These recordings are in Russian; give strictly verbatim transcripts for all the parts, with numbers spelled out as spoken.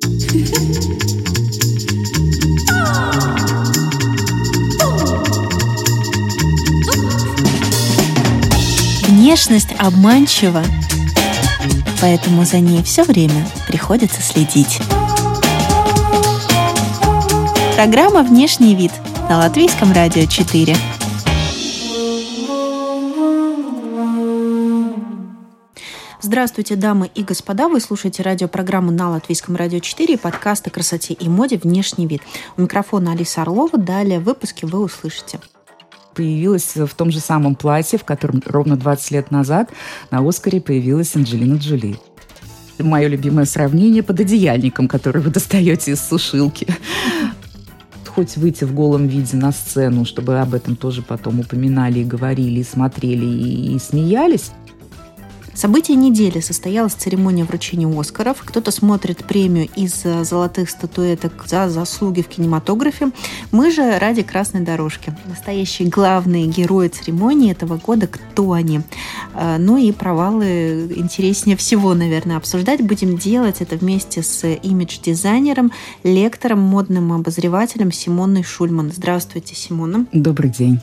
Внешность обманчива, поэтому за ней все время приходится следить. Программа «Внешний вид» на Латвийском радио четыре. Здравствуйте, дамы и господа! Вы слушаете радиопрограмму на Латвийском радио четыре и подкаст о красоте и моде «Внешний вид». У микрофона Алиса Орлова. Далее в выпуске вы услышите. Появилась в том же самом платье, в котором ровно двадцать лет назад на «Оскаре» появилась Анджелина Джоли. Мое любимое сравнение под одеяльником, который вы достаете из сушилки. Хоть выйти в голом виде на сцену, чтобы об этом тоже потом упоминали, и говорили, и смотрели, и, и смеялись. Событие недели состоялась церемония вручения «Оскаров». Кто-то смотрит премию из золотых статуэток за заслуги в кинематографе. Мы же ради красной дорожки. Настоящие главные герои церемонии этого года. Кто они? Ну и провалы интереснее всего, наверное, обсуждать. Будем делать это вместе с имидж-дизайнером, лектором, модным обозревателем Симоной Шульман. Здравствуйте, Симона. Добрый день.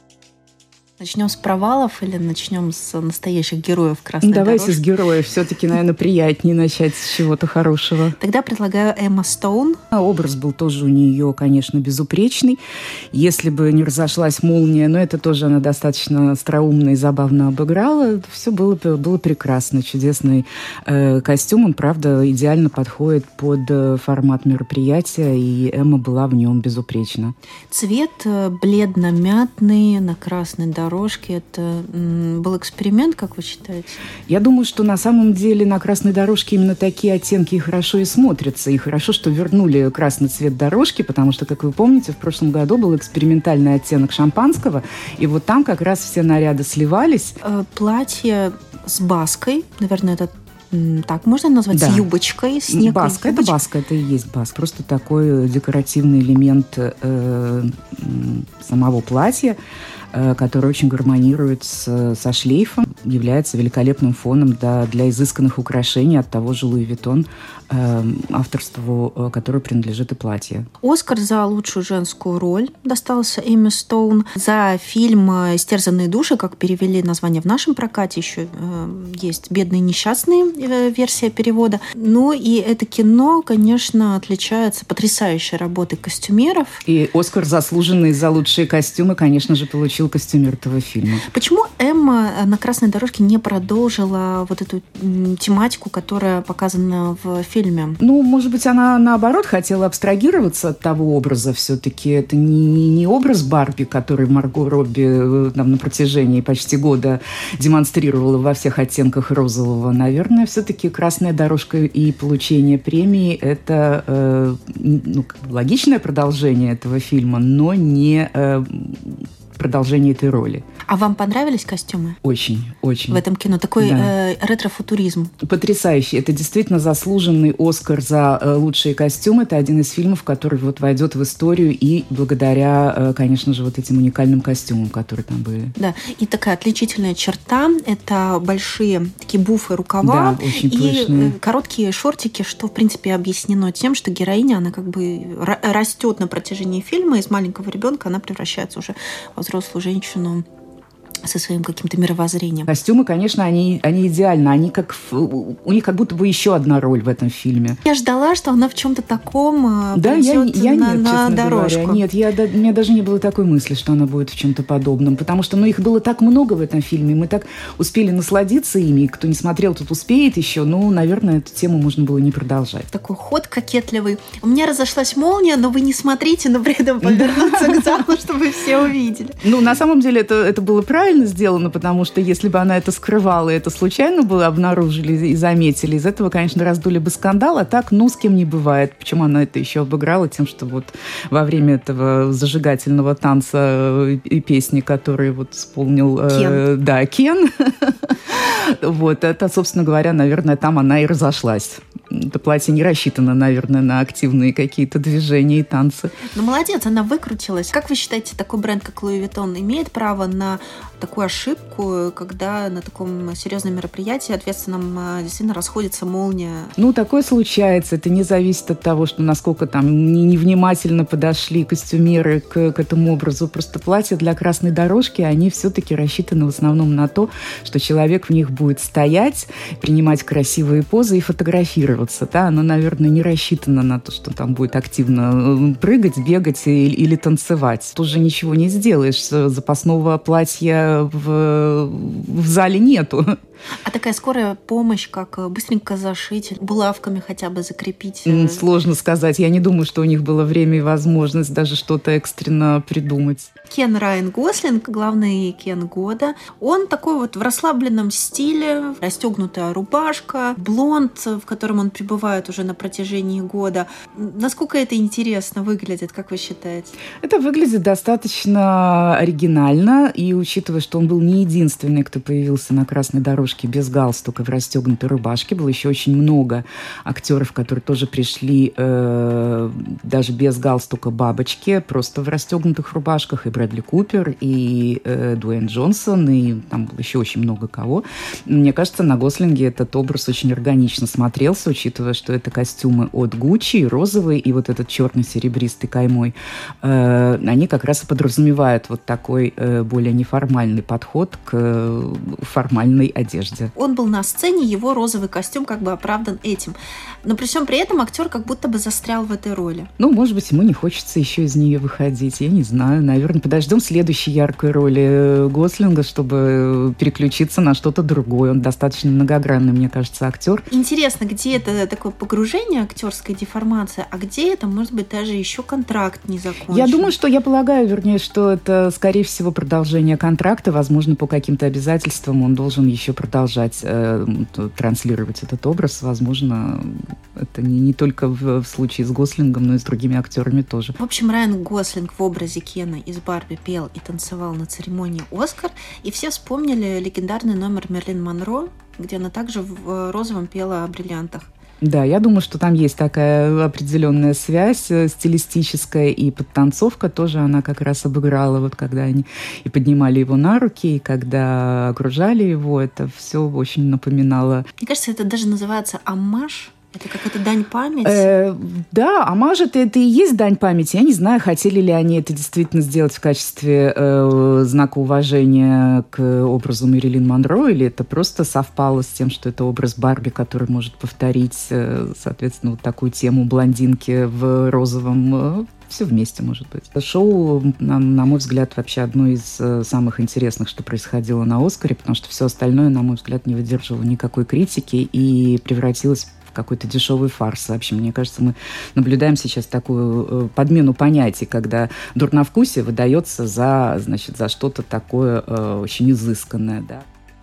Начнем с провалов или начнем с настоящих героев красной Давайте дорожки? с героев. Все-таки, наверное, приятнее начать с чего-то хорошего. Тогда предлагаю Эмма Стоун. Образ был тоже у нее, конечно, безупречный. Если бы не разошлась молния, но это тоже она достаточно остроумно и забавно обыграла. Все было, было прекрасно. Чудесный э, костюм. Он, правда, идеально подходит под э, формат мероприятия, и Эмма была в нем безупречна. Цвет э, бледно-мятный на красной дорожке. Дорожки. Это был эксперимент, как вы считаете? Я думаю, что на самом деле на красной дорожке именно такие оттенки хорошо и смотрятся. И хорошо, что вернули красный цвет дорожки, потому что, как вы помните, в прошлом году был экспериментальный оттенок шампанского, и вот там как раз все наряды сливались. Платье с баской, наверное, это так можно назвать, да. С юбочкой, с некой баска, юбочкой. Это баска, это и есть баск. Просто такой декоративный элемент э, самого платья, который очень гармонирует с, со шлейфом, является великолепным фоном для, для изысканных украшений от того же Луи Виттон, э, авторству э, которое принадлежит и платье. Оскар за лучшую женскую роль достался Эмме Стоун. За фильм «Истерзанные души», как перевели название в нашем прокате, еще э, есть «Бедные несчастные» э, версия перевода. Ну и это кино, конечно, отличается потрясающей работой костюмеров. И Оскар, заслуженный за лучшие костюмы, конечно же, получил костюмер этого фильма. Почему Эмма на красной дорожке не продолжила вот эту тематику, которая показана в фильме? Ну, может быть, она, наоборот, хотела абстрагироваться от того образа. Все-таки это не, не образ Барби, который Марго Робби там, на протяжении почти года демонстрировала во всех оттенках розового. Наверное, все-таки красная дорожка и получение премии – это э, ну, логичное продолжение этого фильма, но не э, продолжение этой роли. А вам понравились костюмы? Очень, очень. В этом кино такой да. э, ретро-футуризм. Потрясающий. Это действительно заслуженный Оскар за э, лучшие костюмы. Это один из фильмов, который вот войдет в историю и благодаря, э, конечно же, вот этим уникальным костюмам, которые там были. Да. И такая отличительная черта – это большие такие буфы, рукава. Да, очень и пышные. Короткие шортики, что, в принципе, объяснено тем, что героиня, она как бы растет на протяжении фильма. Из маленького ребенка она превращается уже в взрослую женщину со своим каким-то мировоззрением. Костюмы, конечно, они, они идеальны. Они как в, у них как будто бы еще одна роль в этом фильме. Я ждала, что она в чем-то таком да, я, я на, нет, на честно дорожку. Говоря. Нет, я, у меня даже не было такой мысли, что она будет в чем-то подобном. Потому что ну, их было так много в этом фильме. Мы так успели насладиться ими. Кто не смотрел, тот успеет еще. Ну, наверное, эту тему можно было не продолжать. Такой ход кокетливый. У меня разошлась молния, но вы не смотрите, но при этом повернуться к залу, чтобы все увидели. Ну, на самом деле, это, это было правильно сделано, потому что если бы она это скрывала, и это случайно было обнаружили и заметили, из этого, конечно, раздули бы скандал, а так, ну, с кем не бывает. Почему она это еще обыграла тем, что вот во время этого зажигательного танца и песни, который вот исполнил... Кен. Э, да, Кен. Вот, это, собственно говоря, наверное, там она и разошлась. это платье не рассчитано, наверное, на активные какие-то движения и танцы. Ну, молодец, она выкрутилась. Как вы считаете, такой бренд, как Луи Виттон, имеет право на такую ошибку, когда на таком серьезном мероприятии ответственном действительно расходится молния? Ну, такое случается. Это не зависит от того, что насколько там невнимательно подошли костюмеры к, к этому образу. Просто платья для красной дорожки, они все-таки рассчитаны в основном на то, что человек в них будет стоять, принимать красивые позы и фотографироваться. Да? Оно, наверное, не рассчитано на то, что там будет активно прыгать, бегать или, или танцевать. Тут же ничего не сделаешь. Запасного платья в, в зале нету. А такая скорая помощь, как быстренько зашить, булавками хотя бы закрепить? Сложно сказать. Я не думаю, что у них было время и возможность даже что-то экстренно придумать. Кен Райан Гослинг, главный Кен года, он такой вот в расслабленном стиле, расстегнутая рубашка, блонд, в котором он пребывает уже на протяжении года. Насколько это интересно выглядит, как вы считаете? Это выглядит достаточно оригинально, и учитывая, что он был не единственный, кто появился на красной дорожке без галстука в расстегнутой рубашке, было еще очень много актеров, которые тоже пришли э, даже без галстука бабочки, просто в расстегнутых рубашках, и Брэдли Купер, и э, Дуэйн Джонсон, и там было еще очень много кого. Мне кажется, на Гослинге этот образ очень органично смотрелся, учитывая, что это костюмы от Гуччи, розовый, и вот этот черный серебристый каймой. Э, они как раз и подразумевают вот такой э, более неформальный подход к э, формальной одежде. Он был на сцене, его розовый костюм как бы оправдан этим. Но при всем при этом актер как будто бы застрял в этой роли. Ну, может быть, ему не хочется еще из нее выходить. Я не знаю. Наверное, подождем следующей яркой роли Гослинга, чтобы переключиться на что-то другое. Он достаточно многогранный, мне кажется, актер. Интересно, где это такое погружение, актерская деформация, а где это, может быть, даже еще контракт не закончен? Я думаю, что я полагаю, вернее, что это, скорее всего, продолжение контракта. Возможно, по каким-то обязательствам он должен еще продолжать э, транслировать этот образ. Возможно, это не, не только в, в случае с Гослингом, но и с другими актерами тоже. В общем, Райан Гослинг в образе Кена из «Барби» пел и танцевал на церемонии «Оскар», и все вспомнили легендарный номер Мерлин Монро, где она также в розовом пела о бриллиантах. Да, я думаю, что там есть такая определенная связь стилистическая, и подтанцовка тоже она как раз обыграла, вот когда они и поднимали его на руки, и когда окружали его, это все очень напоминало. Мне кажется, это даже называется оммаж. Это какая-то дань памяти? Э, да, оммаж это, это и есть дань памяти. Я не знаю, хотели ли они это действительно сделать в качестве э, знака уважения к образу Мэрилин Монро, или это просто совпало с тем, что это образ Барби, который может повторить, э, соответственно, вот такую тему блондинки в розовом. Э, все вместе, может быть. Шоу, на, на мой взгляд, вообще одно из э, самых интересных, что происходило на «Оскаре», потому что все остальное, на мой взгляд, не выдерживало никакой критики и превратилось какой-то дешевый фарс. Вообще, мне кажется, мы наблюдаем сейчас такую подмену понятий, когда дурновкусие выдается за, значит, за что-то такое э, очень изысканное, да.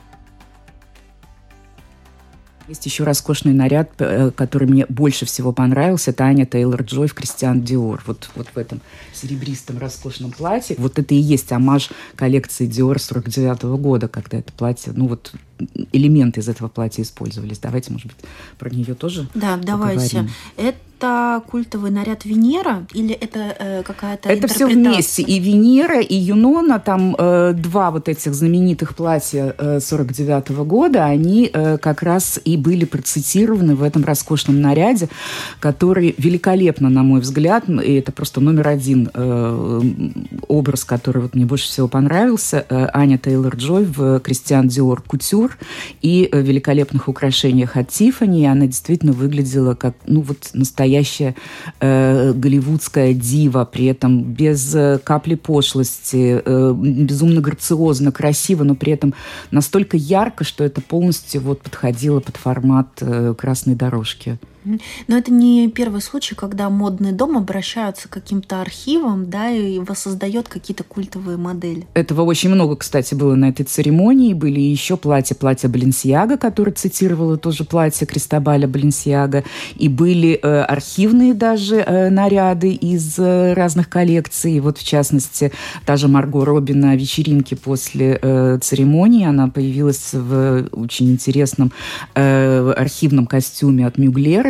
Есть еще роскошный наряд, который мне больше всего понравился. Это Аня Тейлор-Джой в Кристиан Диор. Вот, вот в этом серебристом роскошном платье. Вот это и есть оммаж коллекции Диор сорок девятого года, когда это платье, ну вот элементы из этого платья использовались. Давайте, может быть, про нее тоже Да, поговорим. Давайте. Это культовый наряд Венера или это э, какая-то это интерпретация? Это все вместе. И Венера, и Юнона, там э, два вот этих знаменитых платья э, сорок девятого года, они э, как раз и были процитированы в этом роскошном наряде, который великолепно, на мой взгляд, и это просто номер один э, образ, который вот мне больше всего понравился, э, Аня Тейлор-Джой в Кристиан Диор Кутюр и э, великолепных украшениях от Тиффани. Она действительно выглядела как, ну вот, настоящая настоящая э, голливудская дива, при этом без э, капли пошлости, э, безумно грациозно, красиво, но при этом настолько ярко, что это полностью вот подходило под формат э, красной дорожки. Но это не первый случай, когда модный дом обращается к каким-то архивам, да, и воссоздает какие-то культовые модели. Этого очень много, кстати, было на этой церемонии. Были еще платья, платья Баленсиага, которое цитировало тоже платье Кристобаля Баленсиага. И были э, архивные даже э, наряды из э, разных коллекций. Вот, в частности, та же Марго Робби на вечеринке после э, церемонии. Она появилась в очень интересном э, архивном костюме от Мюглера,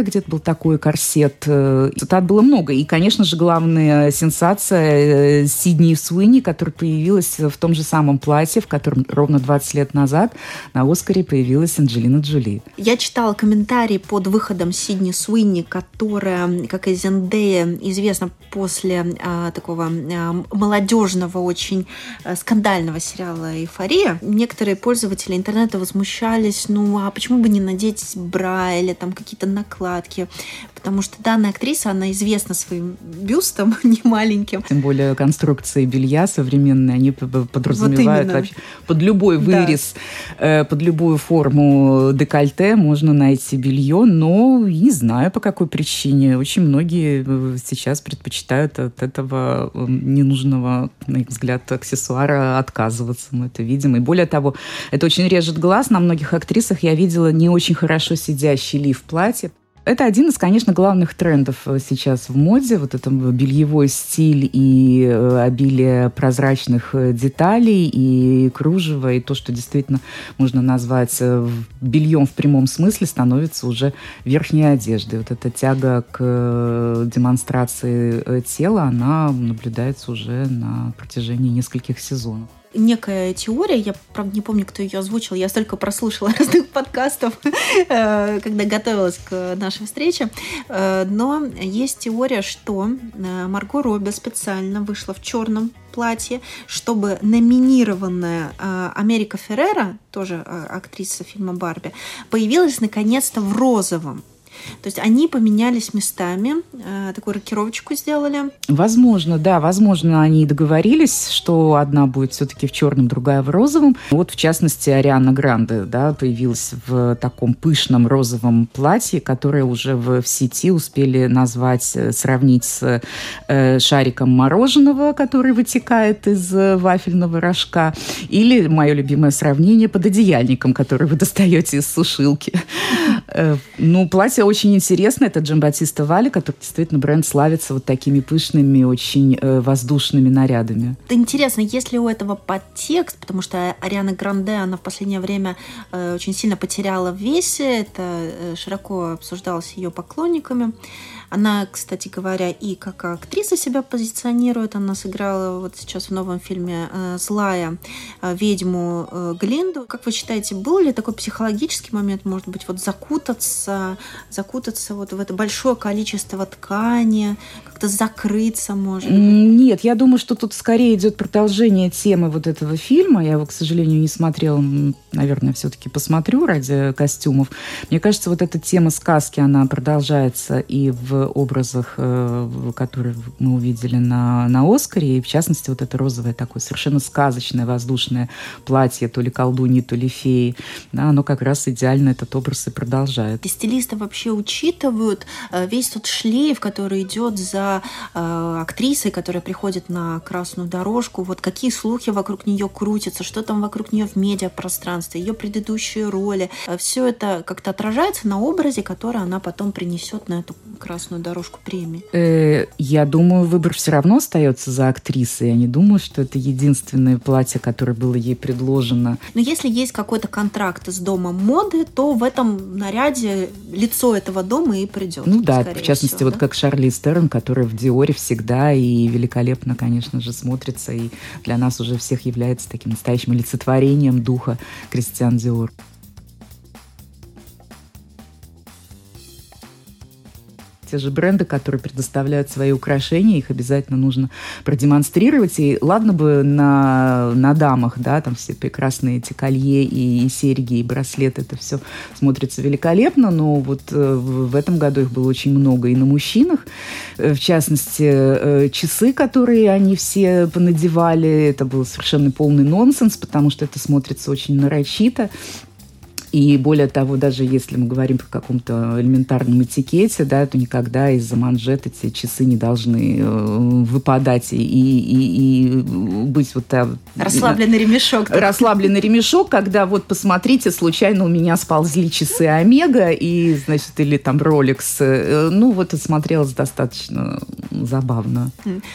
старая, где-то был такой корсет. Цитат было много. И, конечно же, главная сенсация Сидни Суини, которая появилась в том же самом платье, в котором ровно двадцать лет назад на «Оскаре» появилась Анджелина Джоли. Я читала комментарии под выходом Сидни Суини, которая, как и Зендея, известна после а, такого а, молодежного, очень а, скандального сериала «Эйфория». Некоторые пользователи интернета возмущались, ну а почему бы не надеть бра или там какие-то накладки? Потому что данная актриса, она известна своим бюстом немаленьким. Тем более конструкции белья современные, они подразумевают вот вообще под любой вырез, да. под любую форму декольте можно найти белье, но не знаю по какой причине. Очень многие сейчас предпочитают от этого ненужного, на их взгляд, аксессуара отказываться. Мы это видим. И более того, это очень режет глаз. На многих актрисах я видела не очень хорошо сидящий лиф платья. Это один из, конечно, главных трендов сейчас в моде. Вот это бельевой стиль и обилие прозрачных деталей, и кружева, и то, что действительно можно назвать бельем в прямом смысле, становится уже верхней одеждой. Вот эта тяга к демонстрации тела, она наблюдается уже на протяжении нескольких сезонов. Некая теория, я, правда, не помню, кто ее озвучил, я столько прослушала разных подкастов, когда готовилась к нашей встрече, но есть теория, что Марго Робби специально вышла в черном платье, чтобы номинированная Америка Феррера, тоже актриса фильма «Барби», появилась наконец-то в розовом. То есть они поменялись местами, такую рокировочку сделали. Возможно, да, возможно, они договорились, что одна будет все-таки в черном, другая в розовом. Вот, в частности, Ариана Гранде, да, появилась в таком пышном розовом платье, которое уже в, в сети успели назвать, сравнить с э, шариком мороженого, который вытекает из вафельного рожка, или, мое любимое сравнение, пододеяльником, который вы достаете из сушилки. Ну, платье очень интересно. Это Джамбатиста Валли, который действительно бренд славится вот такими пышными, очень э, воздушными нарядами. Это интересно, есть ли у этого подтекст, потому что Ариана Гранде, она в последнее время э, очень сильно потеряла в весе, это э, широко обсуждалось ее поклонниками. Она, кстати говоря, и как актриса себя позиционирует. Она сыграла вот сейчас в новом фильме э, «Злая» э, ведьму э, Глинду. Как вы считаете, был ли такой психологический момент, может быть, вот закутаться, закутаться вот в это большое количество ткани, как-то закрыться, может быть? Нет, я думаю, что тут скорее идет продолжение темы вот этого фильма. Я его, к сожалению, не смотрела. Наверное, все-таки посмотрю ради костюмов. Мне кажется, вот эта тема сказки, она продолжается и в образах, которые мы увидели на, на «Оскаре», и в частности вот это розовое такое совершенно сказочное воздушное платье, то ли колдуньи, то ли феи, да, оно как раз идеально этот образ и продолжает. И стилисты вообще учитывают весь тот шлейф, который идет за э, актрисой, которая приходит на красную дорожку, вот какие слухи вокруг нее крутятся, что там вокруг нее в медиапространстве, ее предыдущие роли. Все это как-то отражается на образе, который она потом принесет на эту красную дорожку премии. Э, я думаю, выбор все равно остается за актрисой. Я не думаю, что это единственное платье, которое было ей предложено. Но если есть какой-то контракт с домом моды, то в этом наряде лицо этого дома и придет. Ну да, в частности, всего, вот да? как Шарлиз Терон, которая в Диоре всегда и великолепно, конечно же, смотрится, и для нас уже всех является таким настоящим олицетворением духа Кристиан Диор. Те же бренды, которые предоставляют свои украшения, их обязательно нужно продемонстрировать. И ладно бы на, на дамах, да, там все прекрасные эти колье и, и серьги, и браслеты, это все смотрится великолепно, но вот э, в этом году их было очень много и на мужчинах. В частности, э, часы, которые они все понадевали, это был совершенно полный нонсенс, потому что это смотрится очень нарочито. И более того, даже если мы говорим про каком-то элементарном этикете, да, то никогда из-за манжет эти часы не должны э, выпадать и, и, и быть вот... Э, расслабленный ремешок. Расслабленный ремешок, когда вот посмотрите, случайно у меня сползли часы Омега и, значит, или там Rolex. Э, ну, вот это смотрелось достаточно забавно.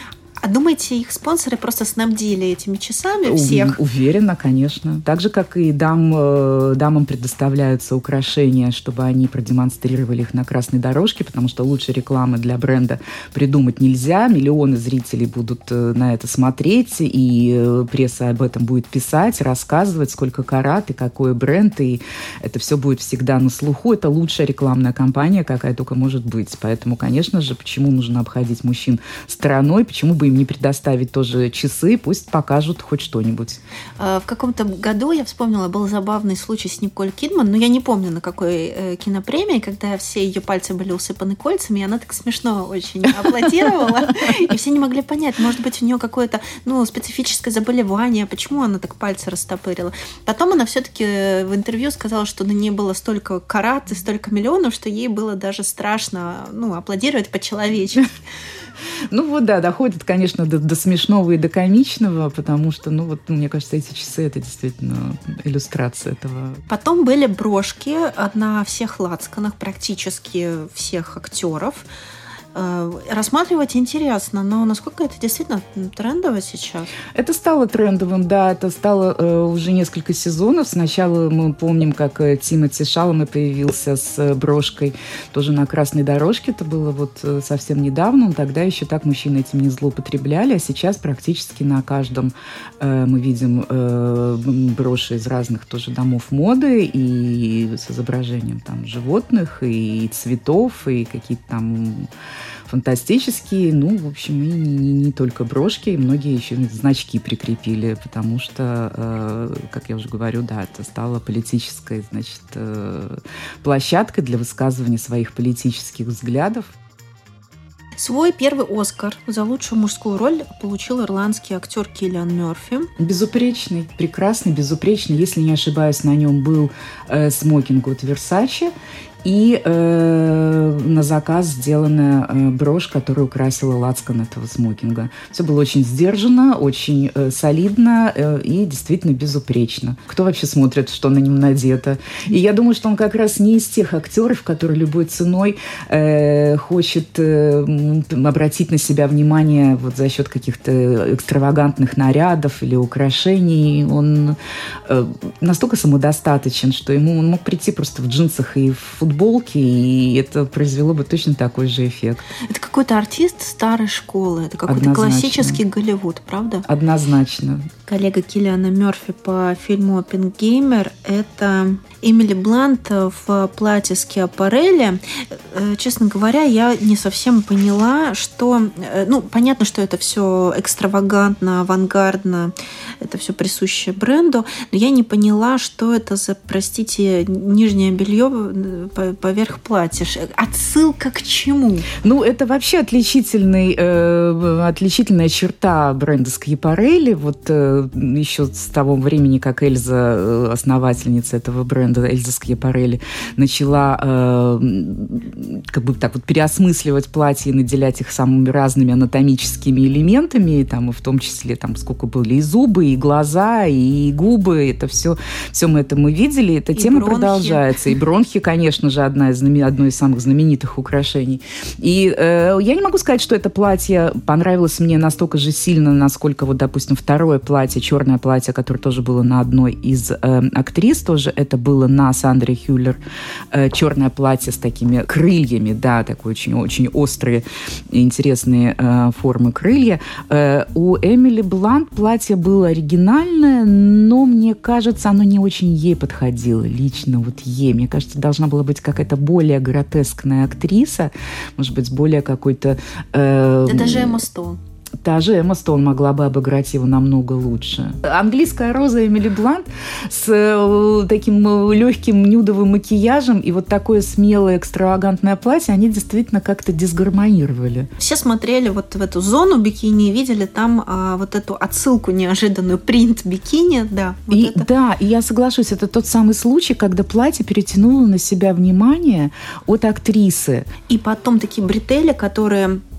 А думаете, их спонсоры просто снабдили этими часами всех? У- уверена, конечно. Так же, как и дам, э, дамам предоставляются украшения, чтобы они продемонстрировали их на красной дорожке, потому что лучше рекламы для бренда придумать нельзя. Миллионы зрителей будут э, на это смотреть, и э, пресса об этом будет писать, рассказывать, сколько карат и какой бренд, и это все будет всегда на слуху. Это лучшая рекламная кампания, какая только может быть. Поэтому, конечно же, почему нужно обходить мужчин стороной, почему бы им не предоставить тоже часы, пусть покажут хоть что-нибудь. В каком-то году, я вспомнила, был забавный случай с Николь Кидман, но я не помню, на какой э, кинопремии, когда все ее пальцы были усыпаны кольцами, и она так смешно очень аплодировала, и все не могли понять, может быть, у нее какое-то ну, специфическое заболевание, почему она так пальцы растопырила. Потом она все-таки в интервью сказала, что на ней было столько карат и столько миллионов, что ей было даже страшно ну, аплодировать по-человечески. Ну вот да, доходит, конечно, до, до смешного и до комичного, потому что, ну вот, мне кажется, эти часы — это действительно иллюстрация этого. Потом были брошки на всех лацканах практически всех актеров. Рассматривать интересно, но насколько это действительно трендово сейчас? Это стало трендовым, да, это стало э, уже несколько сезонов. Сначала мы помним, как э, Тимоти Шаламе появился с э, брошкой тоже на красной дорожке. Это было вот э, совсем недавно, тогда еще так мужчины этим не злоупотребляли, а сейчас практически на каждом э, мы видим э, броши из разных тоже домов моды и с изображением там животных, и цветов, и какие-то там фантастические, ну, в общем, и не, не, не только брошки, многие еще значки прикрепили, потому что, э, как я уже говорю, да, это стало политической, значит, э, площадкой для высказывания своих политических взглядов. Свой первый «Оскар» за лучшую мужскую роль получил ирландский актер Киллиан Мёрфи. Безупречный, прекрасный, безупречный. Если не ошибаюсь, на нем был э, смокинг от Versace и э, на заказ сделанная э, брошь, которая украсила лацкан этого смокинга. Все было очень сдержанно, очень э, солидно э, и действительно безупречно. Кто вообще смотрит, что на нем надето? И я думаю, что он как раз не из тех актеров, которые любой ценой э, хочет э, обратить на себя внимание вот за счет каких-то экстравагантных нарядов или украшений. Он э, настолько самодостаточен, что ему он мог прийти просто в джинсах и в футболке, и это произвело бы точно такой же эффект. Это какой-то артист старой школы, это какой-то Однозначно. Классический Голливуд, правда? Однозначно. Коллега Киллиана Мёрфи по фильму «Оппенгеймер» — это Эмили Блант в платье с Киапарелли. Честно говоря, я не совсем поняла, что... Ну, понятно, что это все экстравагантно, авангардно, это все присуще бренду, но я не поняла, что это за, простите, нижнее белье поверх платья. Отсылка к чему? Ну, это вообще отличительный, э, отличительная черта бренда Скьяпарелли. Вот э, еще с того времени, как Эльза, основательница этого бренда, Эльза Скьяпарелли, начала э, как бы так вот переосмысливать платья и наделять их самыми разными анатомическими элементами, там, в том числе, там, сколько были и зубы, и глаза, и губы, это все, все мы это мы видели, эта и тема бронхи. Продолжается. И бронхи, конечно же, одна из, одно из самых знаменитых украшений. И э, я не могу сказать, что это платье понравилось мне настолько же сильно, насколько, вот, допустим, второе платье, черное платье, которое тоже было на одной из э, актрис, тоже это было на Сандре Хюллер, э, черное платье с такими крыльями, да, такой очень-очень острые, интересные э, формы крылья. Э, у Эмили Блант платье было оригинальное, но, мне кажется, оно не очень ей подходило, лично вот ей. Мне кажется, должна была быть какая-то более гротескная актриса, может быть, более какой-то... Э, да даже Эмма Стоун. Та же Эмма Стоун могла бы обыграть его намного лучше. Английская роза Эмили Блант с э, таким легким нюдовым макияжем и вот такое смелое экстравагантное платье, они действительно как-то дисгармонировали. Все смотрели вот в эту зону бикини и видели там а, вот эту отсылку неожиданную, принт бикини, да. Вот и, это. Да, и я соглашусь, это тот самый случай, когда платье перетянуло на себя внимание от актрисы. И потом такие бретели, которые...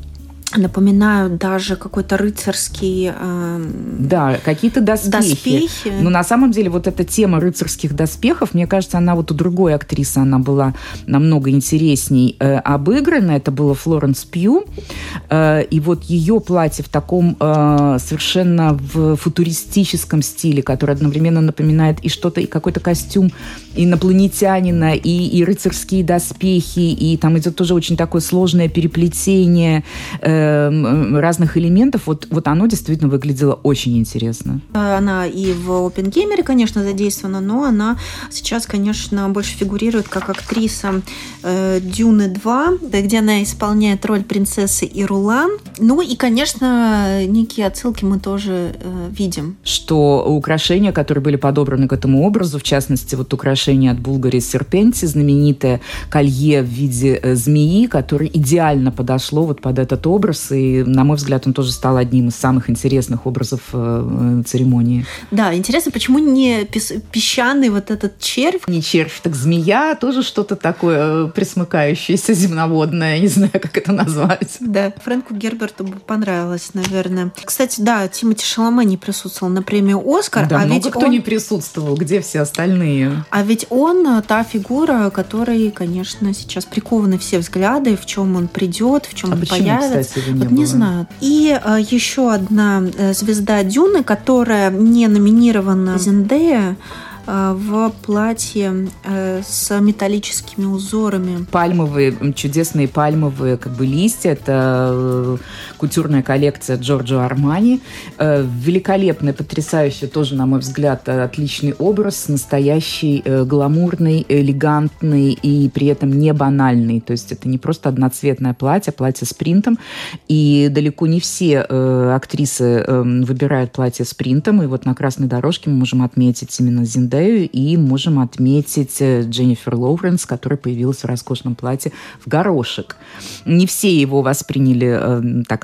напоминают даже какой-то рыцарский... Э, да, какие-то доспехи. доспехи. Но на самом деле вот эта тема рыцарских доспехов, мне кажется, она вот у другой актрисы, она была намного интересней э, обыграна. Это было Флоренс Пью. Э, и вот ее платье в таком э, совершенно в футуристическом стиле, который одновременно напоминает и что-то, и какой-то костюм инопланетянина, и, и рыцарские доспехи, и там идет тоже очень такое сложное переплетение э, разных элементов, вот, вот оно действительно выглядело очень интересно. Она и в «Оппенгеймере», конечно, задействована, но она сейчас, конечно, больше фигурирует как актриса э, «Дюны два», где она исполняет роль принцессы Ирулан. Ну и, конечно, некие отсылки мы тоже э, видим. Что украшения, которые были подобраны к этому образу, в частности, вот украшение от Bulgari Serpenti, знаменитое колье в виде э, змеи, которое идеально подошло вот под этот образ, и, на мой взгляд, он тоже стал одним из самых интересных образов э, церемонии. Да, интересно, почему не песчаный вот этот червь? Не червь, так змея, тоже что-то такое пресмыкающееся, земноводное, не знаю, как это назвать. Да, Фрэнку Герберту бы понравилось, наверное. Кстати, да, Тимоти Шаломе не присутствовал на премии «Оскар». Да, а много ведь кто он... не присутствовал, где все остальные? А ведь он та фигура, которой, конечно, сейчас прикованы все взгляды, в чем он придет, в чем а он почему, появится. Кстати, его не вот было? Не знаю. И а, еще одна звезда «Дюны», которая не номинирована, Зендея, в платье с металлическими узорами. Пальмовые, чудесные пальмовые как бы листья. Это кутюрная коллекция Джорджо Армани. Великолепный, потрясающий, тоже, на мой взгляд, отличный образ. Настоящий, гламурный, элегантный и при этом не банальный. То есть это не просто одноцветное платье, платье с принтом. И далеко не все актрисы выбирают платье с принтом. И вот на красной дорожке мы можем отметить именно Зендею, и можем отметить Дженнифер Лоуренс, которая появилась в роскошном платье в горошек. Не все его восприняли э, так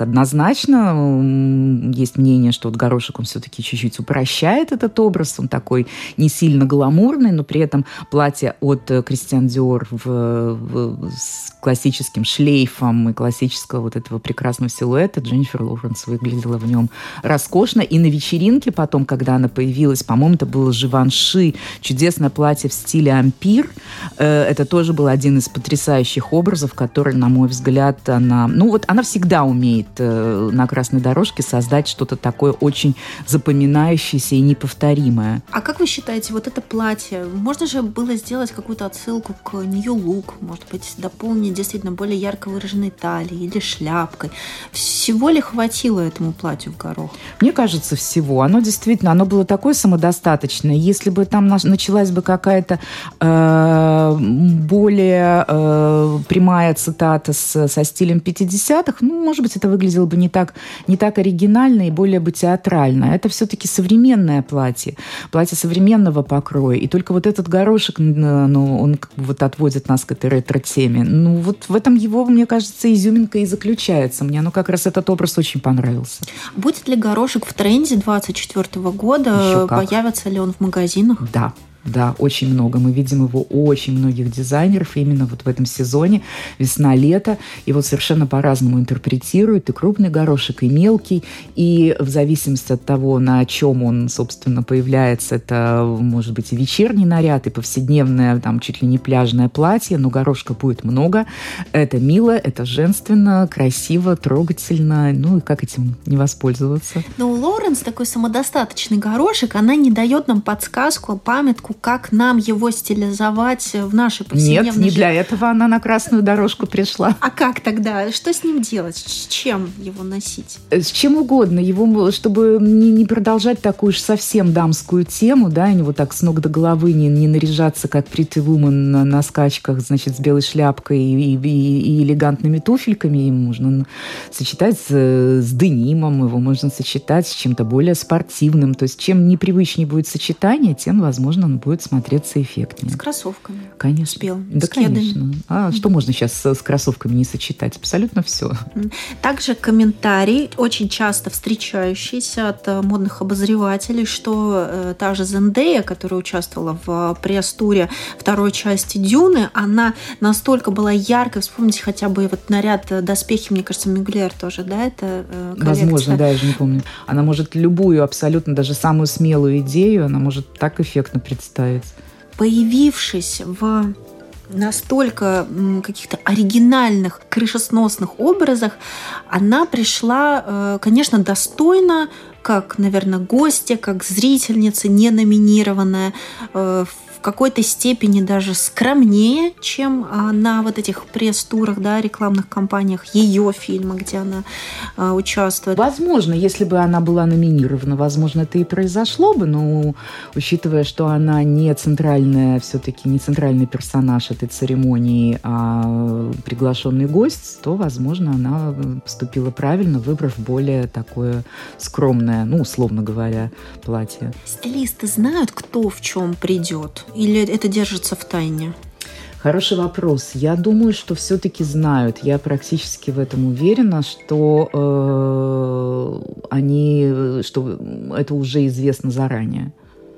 однозначно. Есть мнение, что вот горошек, он все-таки чуть-чуть упрощает этот образ. Он такой не сильно гламурный, но при этом платье от Кристиан Диор в, в, с классическим шлейфом и классического вот этого прекрасного силуэта Дженнифер Лоуренс выглядела в нем роскошно. И на вечеринке потом, когда она появилась, по-моему, это было Живанши, чудесное платье в стиле ампир. Это тоже был один из потрясающих образов, который, на мой взгляд, она... Ну вот она всегда умеет на красной дорожке создать что-то такое очень запоминающееся и неповторимое. А как вы считаете, вот это платье, можно же было сделать какую-то отсылку к New Look, может быть, дополнить действительно более ярко выраженной талией или шляпкой? Всего ли хватило этому платью в горох? Мне кажется, всего. Оно действительно, оно было такое самодостаточное. Если бы там началась бы какая-то э, более э, прямая цитата с, со стилем пятидесятых, ну, может быть, это выглядело бы не так, не так оригинально и более бы театрально. Это все-таки современное платье, платье современного покроя. И только вот этот горошек, ну, он как бы вот отводит нас к этой ретро-теме. Ну, вот в этом его, мне кажется, изюминка и заключается. Мне, ну, как раз этот образ очень понравился. Будет ли горошек в тренде двадцать четвёртого года? Появится ли он в магазинах? Да. Да, очень много. Мы видим его у очень многих дизайнеров именно вот в этом сезоне, весна-лето. Его совершенно по-разному интерпретируют. И крупный горошек, и мелкий. И в зависимости от того, на чем он, собственно, появляется, это может быть и вечерний наряд, и повседневное, там, чуть ли не пляжное платье, но горошка будет много. Это мило, это женственно, красиво, трогательно. Ну и как этим не воспользоваться? Но у Лоуренс такой самодостаточный горошек, она не дает нам подсказку, памятку, как нам его стилизовать в нашей повседневной жизни. Нет, не для этого она на красную дорожку пришла. А как тогда? Что с ним делать? С чем его носить? С чем угодно. Его, чтобы не, не продолжать такую уж совсем дамскую тему, да, и не вот так с ног до головы не, не наряжаться, как Pretty Woman на, на скачках, значит, с белой шляпкой и, и, и элегантными туфельками. Его можно сочетать с, с денимом, его можно сочетать с чем-то более спортивным. То есть чем непривычнее будет сочетание, тем, возможно, он будет смотреться эффектнее. С кроссовками. Конечно. Успел. Да, с кедами. конечно. А что можно сейчас с кроссовками не сочетать? Абсолютно все. Также комментарий, очень часто встречающийся от модных обозревателей, что э, та же Зендея, которая участвовала в пресс-туре второй части «Дюны», она настолько была яркой. Вспомните хотя бы вот наряд «Доспехи», мне кажется, Мюглер тоже, да, это э, коллекция. Возможно, да, я же не помню. Она может любую, абсолютно, даже самую смелую идею, она может так эффектно представить. Появившись в настолько каких-то оригинальных, крышесносных образах, она пришла, конечно, достойно, как, наверное, гостья, как зрительница, не номинированная, в какой-то степени даже скромнее, чем на вот этих пресс-турах, да, рекламных кампаниях ее фильма, где она а, участвует. Возможно, если бы она была номинирована, возможно, это и произошло бы, но учитывая, что она не центральная, все-таки не центральный персонаж этой церемонии, а приглашенный гость, то, возможно, она поступила правильно, выбрав более такое скромное, ну, условно говоря, платье. Стилисты знают, кто в чем придет? Или это держится в тайне? Хороший вопрос. Я думаю, что все-таки знают. Я практически в этом уверена, что э, они, что это уже известно заранее.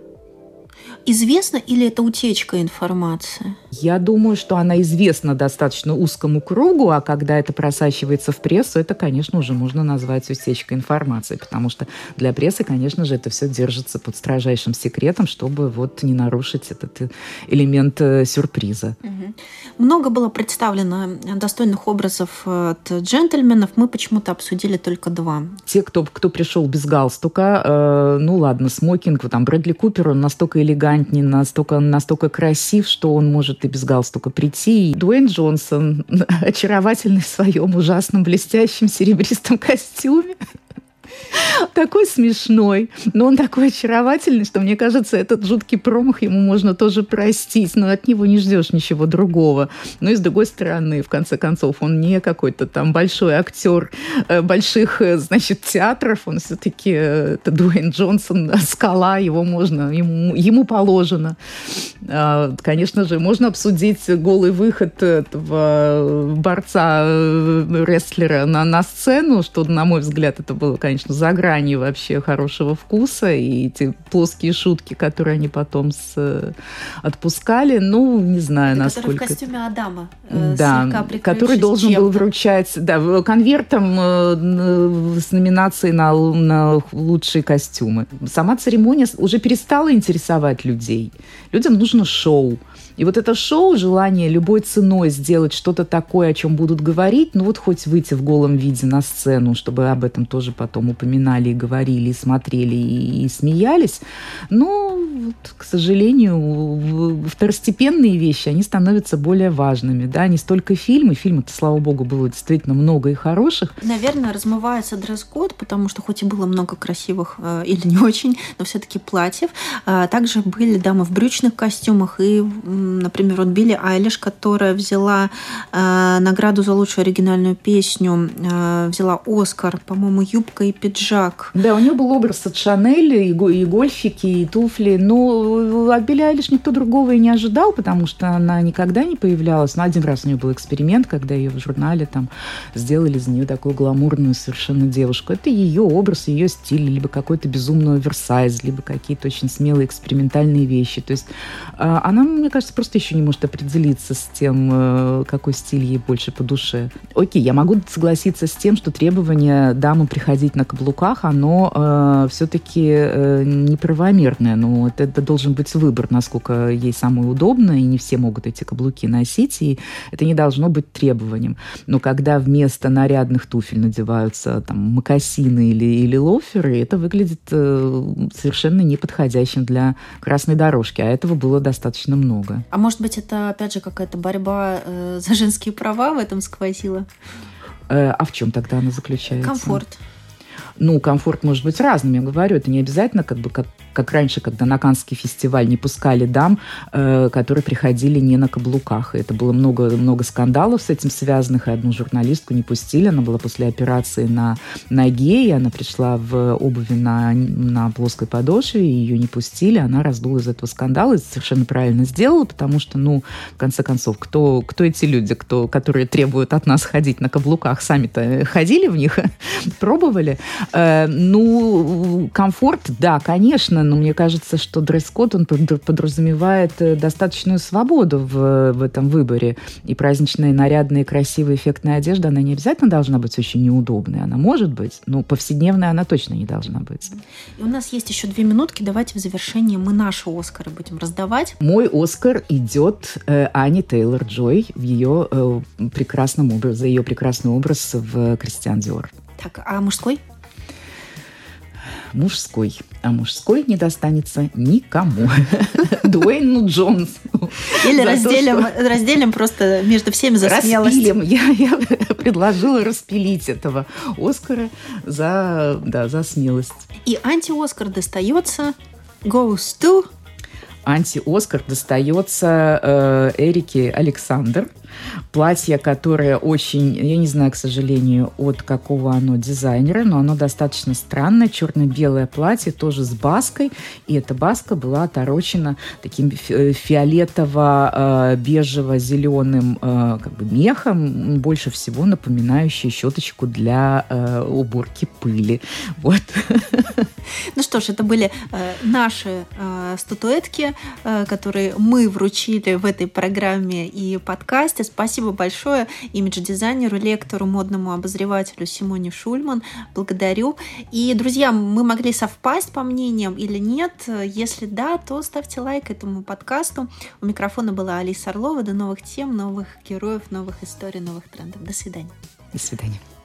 Известно или это утечка информации? Я думаю, что она известна достаточно узкому кругу, а когда это просачивается в прессу, это, конечно, уже можно назвать утечкой информации, потому что для прессы, конечно же, это все держится под строжайшим секретом, чтобы вот не нарушить этот элемент сюрприза. Угу. Много было представлено достойных образов от джентльменов, мы почему-то обсудили только два. Те, кто, кто пришел без галстука, э, ну ладно, смокинг, там Брэдли Купер, он настолько элегантный, настолько, настолько красив, что он может и без галстука прийти. И Дуэйн Джонсон, очаровательный в своем ужасном блестящем серебристом костюме. Такой смешной, но он такой очаровательный, что, мне кажется, этот жуткий промах ему можно тоже простить, но от него не ждешь ничего другого. Но и с другой стороны, в конце концов, он не какой-то там большой актер больших, значит, театров, он все-таки, это Дуэйн Джонсон, скала, его можно, ему, ему положено. Конечно же, можно обсудить голый выход этого борца-рестлера на, на сцену, что, на мой взгляд, это было, конечно, за гранью вообще хорошего вкуса, и эти плоские шутки, которые они потом с... отпускали, ну, не знаю, это насколько... Который в костюме Адама, э, да, который должен чем-то. был вручать да, конвертом э, с номинацией на, на лучшие костюмы. Сама церемония уже перестала интересовать людей. Людям нужно шоу. И вот это шоу, желание любой ценой сделать что-то такое, о чем будут говорить, ну вот хоть выйти в голом виде на сцену, чтобы об этом тоже потом упоминали и говорили, и смотрели, и, и смеялись. Но, вот, к сожалению, второстепенные вещи, они становятся более важными. Да? Не столько фильмы. Фильмов-то, слава богу, было действительно много и хороших. Наверное, размывается дресс-код, потому что хоть и было много красивых э, или не очень, но все-таки платьев. Э, также были дамы в брючных костюмах и... Например, вот Билли Айлиш, которая взяла э, награду за лучшую оригинальную песню, э, взяла Оскар, по-моему, юбка и пиджак. Да, у нее был образ от Шанель, и, и гольфики, и туфли. Но от Билли Айлиш никто другого и не ожидал, потому что она никогда не появлялась. Но один раз у нее был эксперимент, когда ее в журнале там сделали из нее такую гламурную совершенно девушку. Это ее образ, ее стиль, либо какой-то безумный оверсайз, либо какие-то очень смелые экспериментальные вещи. То есть э, она, мне кажется, просто еще не может определиться с тем, какой стиль ей больше по душе. Окей, я могу согласиться с тем, что требование дамы приходить на каблуках, оно э, все-таки э, неправомерное. Но это, это должен быть выбор, насколько ей самое удобно, и не все могут эти каблуки носить, и это не должно быть требованием. Но когда вместо нарядных туфель надеваются там мокасины или, или лоферы, это выглядит э, совершенно неподходящим для красной дорожки, а этого было достаточно много. А может быть, это, опять же, какая-то борьба э, за женские права в этом сквозила? Э, а в чем тогда она заключается? Комфорт. Ну, комфорт может быть разным, я говорю. Это не обязательно как бы как как раньше, когда на Каннский фестиваль не пускали дам, э, которые приходили не на каблуках. И это было много, много скандалов с этим связанных, и одну журналистку не пустили. Она была после операции на ноге, и она пришла в обуви на, на плоской подошве, и ее не пустили. Она раздула из этого скандала, и совершенно правильно сделала, потому что, ну, в конце концов, кто, кто эти люди, кто, которые требуют от нас ходить на каблуках, сами-то ходили в них, пробовали. Э, ну, комфорт, да, конечно, но мне кажется, что дресс-код, он подразумевает достаточную свободу в, в этом выборе. И праздничная, нарядная, красивая, эффектная одежда, она не обязательно должна быть очень неудобной. Она может быть, но повседневная она точно не должна быть. И у нас есть еще две минутки. Давайте в завершении мы наши Оскары будем раздавать. Мой Оскар идет э, Ане Тейлор-Джой в ее э, прекрасном образе, за ее прекрасный образ в «Кристиан Диор». Так, а мужской? Мужской. А мужской не достанется никому. Дуэйну Джонсу. Или разделим, то, что... разделим просто между всеми за смелость. Распилим. Я, я предложила распилить этого Оскара за, да, за смелость. И анти-Оскар достается goes to... Анти-Оскар достается э, Эрике Александр. Платье, которое очень, я не знаю, к сожалению, от какого оно дизайнера, но оно достаточно странное. Черно-белое платье, тоже с баской. И эта баска была оторочена таким фиолетово-бежево-зеленым э, как бы мехом, больше всего напоминающий щеточку для э, уборки пыли. Вот. Ну что ж, это были э, наши э, статуэтки, э, которые мы вручили в этой программе и подкасте. Спасибо большое имидж-дизайнеру, лектору, модному обозревателю Симоне Шульман. Благодарю. И, друзья, мы могли совпасть по мнениям или нет? Если да, то ставьте лайк этому подкасту. У микрофона была Алиса Орлова. До новых тем, новых героев, новых историй, новых трендов. До свидания. До свидания.